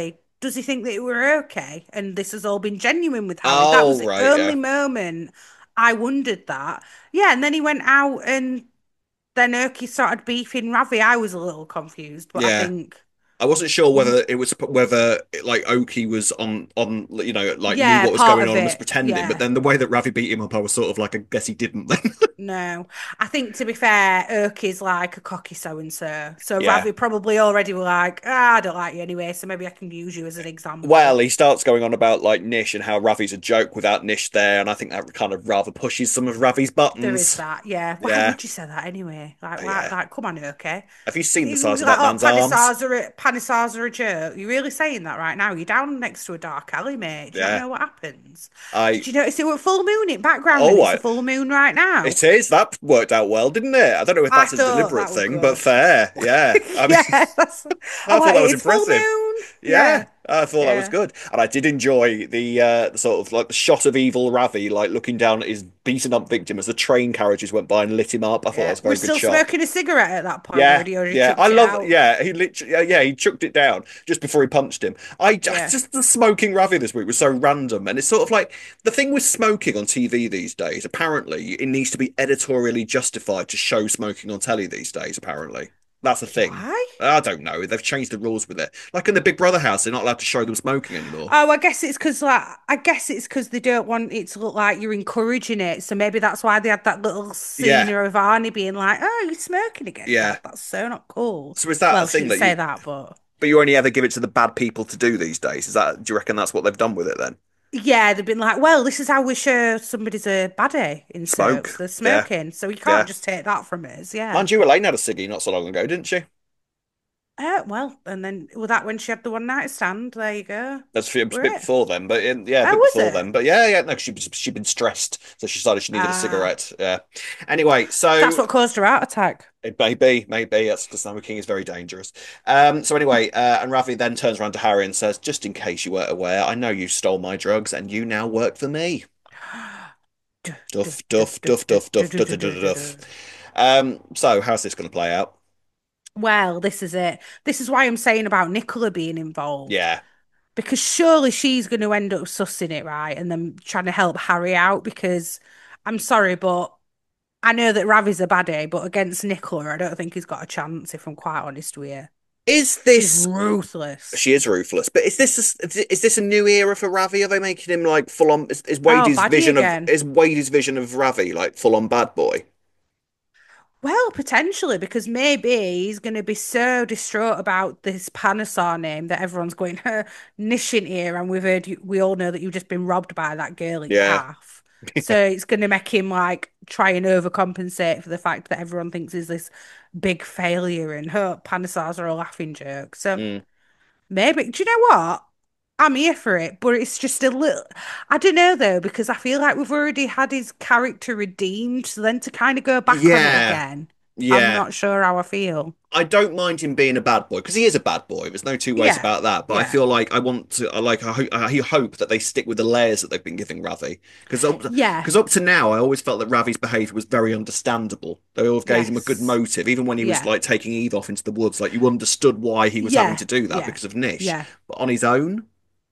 does he think that it were okay? And this has all been genuine with Harry. That was Oh, the right, only yeah. moment I wondered that. Yeah, and then he went out and then Erky started beefing Ravi. I was a little confused, but I Yeah. think, I wasn't sure mm, whether it was whether like Oki was on on you know like knew yeah, what was part going of on and was it. pretending, but Yeah. then the way that Ravi beat him up, I was sort of like, I guess he didn't then. No, I think to be fair, Erky's like a cocky so and so. So Yeah. Ravi probably already were like, ah, I don't like you anyway, so maybe I can use you as an example. Well, he starts going on about like Nish and how Ravi's a joke without Nish there, and I think that kind of rather pushes some of Ravi's There is buttons. that, yeah. Why Yeah, would you say that anyway? Like, why, yeah. like, come on, okay. Have you seen the You size be of like, that oh, man's arms? Panisars are a, Panisars are a joke. You're really saying that right now? You're down next to a dark alley, mate. Do you not Yeah. know what happens? I Did you notice it was full moon in background and oh, it's a I full moon right now? it is that worked out well, didn't it? I don't know if I that's a thought deliberate that was thing, but good. fair. Yeah. I mean, Yeah, that's. I I'm thought like, that was it's full impressive. moon. Yeah, Yeah, I thought that was yeah, good, and I did enjoy the uh, the sort of like the shot of evil Ravi, like looking down at his beaten up victim as the train carriages went by and lit him up. I thought that yeah. was a We're very good still shot. smoking a cigarette at that point, or Yeah, had he already yeah, I chucked it love. out? Yeah, he literally. Yeah, yeah, he chucked it down just before he punched him. I, I Yeah. just the smoking Ravi this week was so random, and it's sort of like the thing with smoking on T V these days. Apparently, it needs to be editorially justified to show smoking on telly these days. Apparently, that's a thing. Why? I don't know. They've changed the rules with it. Like in the Big Brother house, they're not allowed to show them smoking anymore. Oh, I guess it's because like I guess it's because they don't want it to look like you're encouraging it. So maybe that's why they had that little scene Yeah, of Arnie being like, "Oh, you're smoking again. yeah. That that's so not cool." So is that a Well, thing shouldn't that say you? that, but But you only ever give it to the bad people to do these days? Is that? Do you reckon that's what they've done with it then? yeah, they've been like, "Well, this is how we show somebody's a baddie in soaps. Smoke. They're Yeah, smoking, so you can't yeah. just take that from us." Yeah. Mind you, Elaine had a ciggy not so long ago, didn't she? Uh, well, and then with that when she had the one night stand, there you go. That's a bit Great. before then, but in, yeah, a Oh, bit was before it? then. But yeah, yeah, no, she she'd been stressed, so she decided she needed a Ah, cigarette. Yeah. Anyway, that's so what caused her heart attack. it may be, maybe that's because smoking is very dangerous. Um. So anyway, uh, and Ravi then turns around to Harry and says, "Just in case you weren't aware, I know you stole my drugs, and you now work for me." Duff, duff, duff, duff, duff, duff, duff, duff, duff. Um. So how's this going to play out? Well, this is it. This is why I'm saying about Nicola being involved. Yeah. Because surely she's going to end up sussing it, right? And then trying to help Harry out. Because I'm sorry, but I know that Ravi's a baddie, but against Nicola, I don't think he's got a chance, if I'm quite honest with you. Is She's this ruthless. She is ruthless, but is this a, is this a new era for Ravi? Are they making him like full on? Is, is Oh, Wade's baddie vision of again. is Wade's vision of Ravi like full on bad boy? Well, potentially, because maybe he's going to be so distraught about this Panasar name that everyone's going, Nish in here, and we've heard you, we all know that you've just been robbed by that girl at your Yeah, half. So it's going to make him like try and overcompensate for the fact that everyone thinks he's this big failure and her Panasars are a laughing joke. So mm. maybe, do you know what? I'm here for it, but it's just a little. I don't know though, because I feel like we've already had his character redeemed. So then to kind of go back on it Yeah, again, I'm yeah. not sure how I feel. I don't mind him being a bad boy because he is a bad boy. There's no two ways Yeah, about that. But I yeah, feel like I want to. I like. I hope, I hope that they stick with the layers that they've been giving Ravi because up yeah, because up to now I always felt that Ravi's behaviour was very understandable. They always gave him a good yes, motive, even when he was yeah, like taking Eve off into the woods. Like you understood why he was having yeah, to do that yeah, because of Nish. yeah. But on his own,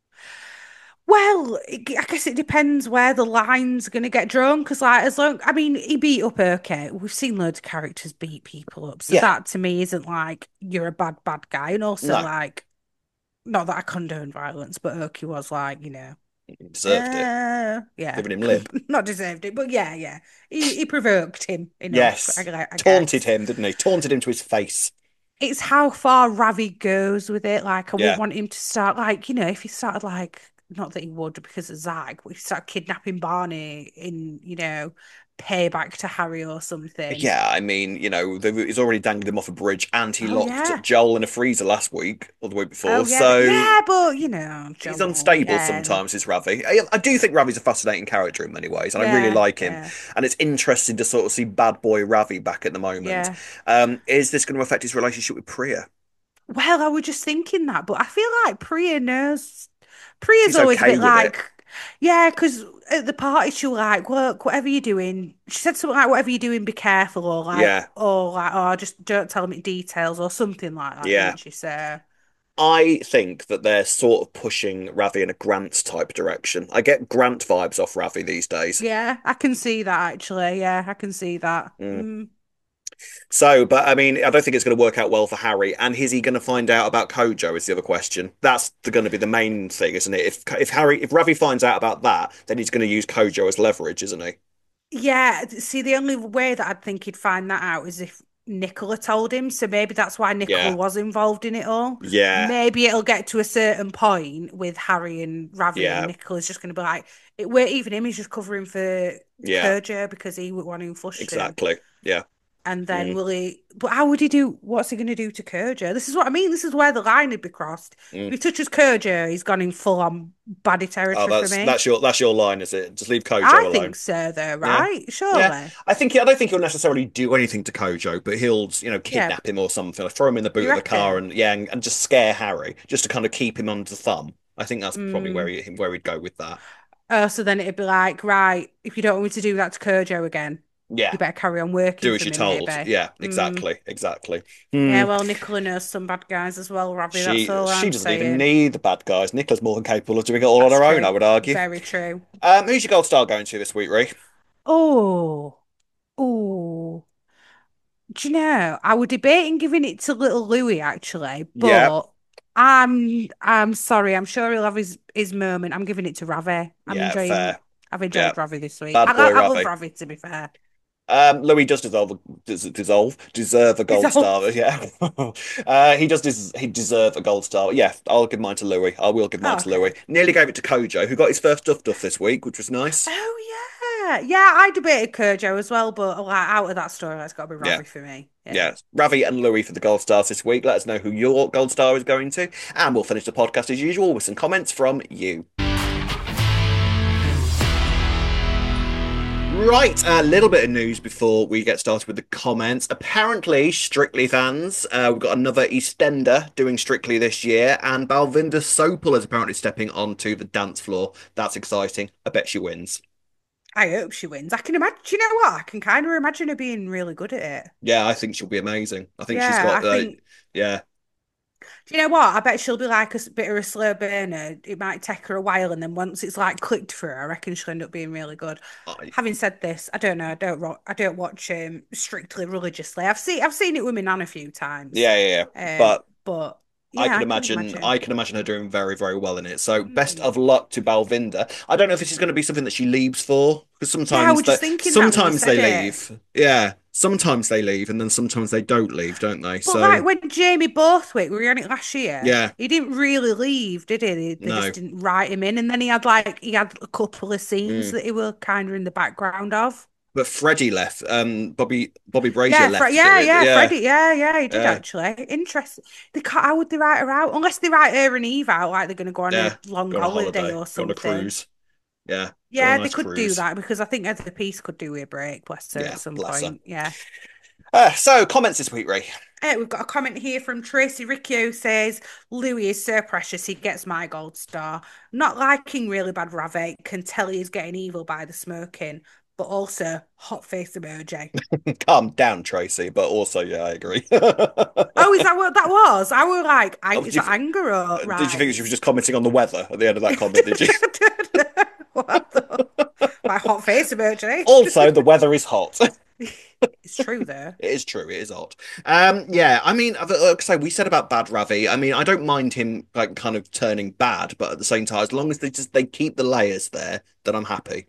Well, it- I guess it depends where the line's going to get drawn. Because, like, as long, I mean, he beat up okay. We've seen loads of characters beat people up. So yeah, that to me isn't like you're a bad, bad guy. And also, no, like, not that I condone violence, but Oki was like, you know, he deserved it. uh, yeah, Giving him lip. not deserved it, but yeah, yeah. He, he provoked him enough, I, Yes, I taunted guess. him, didn't he? Taunted him to his face. It's how far Ravi goes with it. Like, I wouldn't Yeah. want him to start, like, you know, if he started, like, not that he would because of Zag, but if he started kidnapping Barney in, you know, payback to Harry or something. Yeah, I mean, you know, he's already dangled him off a bridge and he Oh, locked yeah. Joel in a freezer last week or the week Oh, before. yeah. So Yeah, but, you know, he's Joel unstable again. sometimes, is Ravi. I, I do think Ravi's a fascinating character in many ways, and I really Yeah, like him. yeah, And it's interesting to sort of see bad boy Ravi back at the moment. yeah. Um, is this going to affect his relationship with Priya? Well, I was just thinking that, but I feel like Priya knows. Priya's She's always a okay bit with it. like, yeah, because at the party she was like, look, whatever you're doing, she said something like, whatever you're doing, be careful, or like, Yeah, or like, oh, just don't tell me details, or something like that, yeah. didn't she say? I think that they're sort of pushing Ravi in a Grant type direction. I get Grant vibes off Ravi these days. Yeah, I can see that actually. Yeah, I can see that. Mm. Mm. So, but I mean, I don't think it's going to work out well for Harry. And is he going to find out about Kojo? Is the other question. That's going to be the main thing, isn't it? If if Harry, if Ravi finds out about that, then he's going to use Kojo as leverage, isn't he? Yeah, see, the only way that I'd think he'd find that out is if Nicola told him. So maybe that's why Nicola Yeah, was involved in it all. yeah, Maybe it'll get to a certain point with Harry and Ravi, and yeah, Nicola's just going to be like, it we're even him. He's just covering for yeah. Kurger because he was one who flushed him. Exactly. Yeah. And then Mm, will he? But how would he do? What's he going to do to Kurger? This is what I mean. This is where the line would be crossed. If mm. he touches Kurger, he's gone in full on baddie Oh, territory for that's me. that's your that's your line, is it? Just leave I Kojo think alone. so, though, Yeah. right? Yeah. Surely. I think I don't think he'll necessarily do anything to Kojo, but he'll, you know, Yeah, kidnap him or something, like throw him in the boot you of the car reckon? and yeah, and, and just scare Harry, just to kind of keep him under the thumb. I think that's probably where Mm. he where he'd go with that. Oh, so then it'd be like, right, if you don't want me to do that to Kojo again, Yeah. you better carry on working Do as for you're me, told. maybe. Yeah, Mm. exactly. Exactly. Hmm. Yeah, well, Nicola knows some bad guys as well, Robbie. That's She all she I'm doesn't even saying. need the bad guys. Nicola's more than capable of doing it all on That's her own, true. I would argue. Very true. Um, who's your gold star going to this week, Ree? Oh, oh. Do you know, I was debating giving it to little Louis actually, Yeah, but I'm I'm sorry. I'm sure he'll have his his moment. I'm giving it to Ravi. I'm yeah, enjoying. fair. I've Yeah, enjoyed Ravi this week. I bad boy lo- I love Ravi. Ravi to be fair. Um, Louis does dissolve, does dissolve, deserve a It's gold all star. Yeah, uh, he does. Des he deserve a gold star. Yeah, I'll give mine to Louis. I will give mine oh, to Louis. okay. Nearly gave it to Kojo, who got his first duff duff this week, which was nice. Oh yeah, yeah. I debated Kurjo as well, but like out of that story, it's got to be Yeah, Ravi for me. Yeah. yeah. Ravi and Louis for the gold stars this week. Let us know who your gold star is going to, and we'll finish the podcast as usual with some comments from you. Right, a little bit of news before we get started with the comments. Apparently, Strictly fans, uh, we've got another EastEnder doing Strictly this year, and Balvinda Sopel is apparently stepping onto the dance floor. That's exciting. I bet she wins. I hope she wins. I can imagine. You know what? I can kind of imagine her being really good at it. Yeah, I think she'll be amazing. I think she's Yeah, I got, uh, think. yeah, Do you know what? I bet she'll be like a s- bit of a slow burner. It might take her a while, and then once it's like clicked for her, I reckon she'll end up being really good. I, Having said this, I don't know. I don't. ro- I don't watch um, Strictly religiously. I've seen. I've seen it with my nan a few times. yeah, yeah, yeah. Um, But but I yeah, can I can imagine imagine. I can imagine her doing very, very well in it. So best Mm. of luck to Balvinda. I don't know if this is going to be something that she leaves for, because Yeah, I sometimes was that just thinking that when you sometimes they said it. leave. Yeah, sometimes they leave and then sometimes they don't leave, don't they? But like So when Jamie Borthwick, we were on it last year, yeah, he didn't really leave, did he? They, they just no. didn't write him in. And then he had like he had a couple of scenes Mm. that he were kind of in the background of. But Freddie left. Um, Bobby Bobby Brazier Yeah, Fre left. yeah, it- yeah, Yeah, Freddie, yeah, yeah, he did yeah, actually. Interesting. They can't, how would they write her out? Unless they write her and Eve out, like they're going to go on a yeah. long Go on a holiday holiday. or Go on a something. cruise. Yeah, go on a Yeah, they nice could do cruise. that because I think Heather Peace could do with a break, bless her, Yeah, at some bless her. point. Yeah. Uh, so comments this week, Ray. Hey, we've got a comment here from Tracy Riccio who says, Louis is so precious, he gets my gold star. Not liking really bad Ravi, can tell he's getting evil by the smoking, but also hot face emoji. Calm down, Tracy. But also, yeah, I agree. Oh, is that what that was? I was like, I, Oh, is did you, that anger or did you think she was rise? just commenting on the weather at the end of that I comment? Did you? don't know. What the... My hot face emoji. Also, the weather is hot. It's true though. It is true. It is hot. Um, yeah. I mean, uh, like I say, we said about Bad Ravi. I mean, I don't mind him like kind of turning bad, but at the same time, as long as they just they keep the layers there, then I'm happy.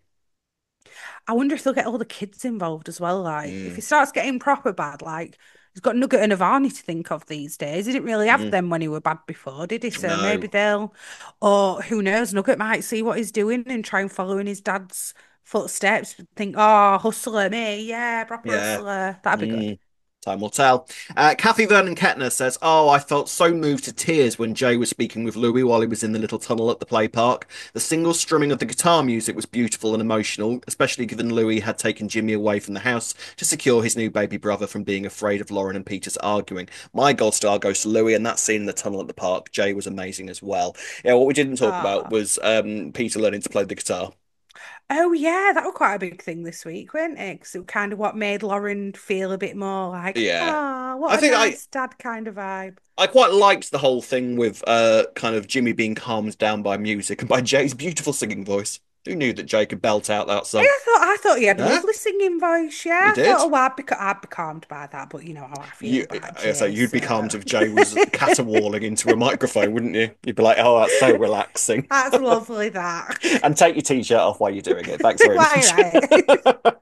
I wonder if they'll get all the kids involved as well. Like, if he Mm, starts getting proper bad, like he's got Nugget and Avani to think of these days. He didn't really have mm, them when he were bad before, did he? So maybe no. they'll, or who knows, Nugget might see what he's doing and try and follow in his dad's footsteps. Think, oh, hustler, me, yeah, proper Yeah. hustler. That'd be good. Mm, time will tell. Uh, Kathy Vernon Kettner says, "Oh, I felt so moved to tears when Jay was speaking with Louis while he was in the little tunnel at the play park. The single strumming of the guitar music was beautiful and emotional, especially given Louis had taken Jimmy away from the house to secure his new baby brother from being afraid of Lauren and Peter's arguing. My gold star goes to Louis, and that scene in the tunnel at the park. Jay was amazing as well. Yeah, what we didn't talk about Ah. was um, Peter learning to play the guitar. Oh yeah, that was quite a big thing this week, weren't it? Because it kind of what made Lauren feel a bit more like, Yeah. ah, I what a think I nice dad kind of vibe. I quite liked the whole thing with uh kind of Jimmy being calmed down by music and by Jay's beautiful singing voice. Who knew that Jay could belt out that Yeah, song? I thought I thought he had a Huh? lovely singing voice. He Yeah, I thought, did. oh, I'd be I'd be calmed by that, but you know how I feel You, about I say Jay, you'd be so calmed if Jay was caterwauling into a microphone, wouldn't you? You'd be like, "Oh, that's so relaxing," that's lovely. That and take your t-shirt off while you're doing it. Thanks very why, much. right?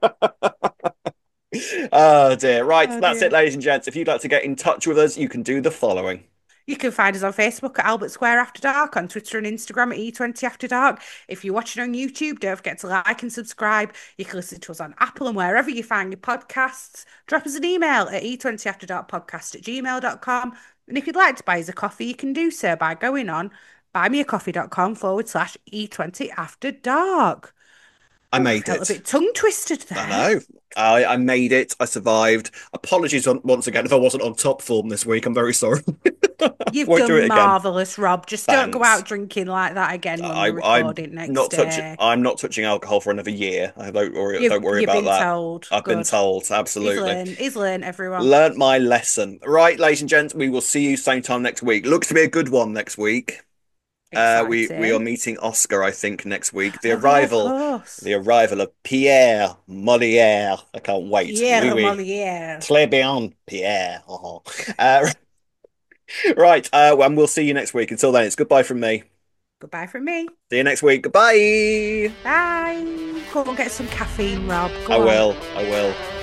Oh dear. Right, Oh that's it, dear. ladies and gents. If you'd like to get in touch with us, you can do the following. You can find us on Facebook at Albert Square After Dark, on Twitter and Instagram at E twenty After Dark. If you're watching on YouTube, don't forget to like and subscribe. You can listen to us on Apple and wherever you find your podcasts. Drop us an email at e twenty after dark podcast at gmail dot com. And if you'd like to buy us a coffee, you can do so by going on buymeacoffee.com forward slash E20 After Dark. I Oh, I made felt a it. bit tongue twisted I there. know. I, I made it. I survived. Apologies on, once again if I wasn't on top form this week. I'm very sorry. You've Won't do done it again. marvellous, Rob. Just don't go Thanks. out drinking like that again when I we're I'm recording next not touching. day. I'm not touching alcohol for another year. I don't worry. You've Don't worry you've about been that. told. I've been Good. told. He's Absolutely. learned. He's learned, everyone. Learned my lesson. Right, ladies and gents, we will see you same time next week. Looks to be a good one next week. Uh, we we are Exciting. meeting Oscar, I think, next week. The Oh yeah, of arrival, course. the arrival of Pierre Molière. I can't wait. Oui, Pierre oui. Molière. Très bien, Pierre. Uh-huh. Uh, right, uh, and we'll see you next week. Until then, it's goodbye from me. Goodbye from me. See you next week. Goodbye. Bye. Go and get some caffeine, Rob. I Go on. will. I will.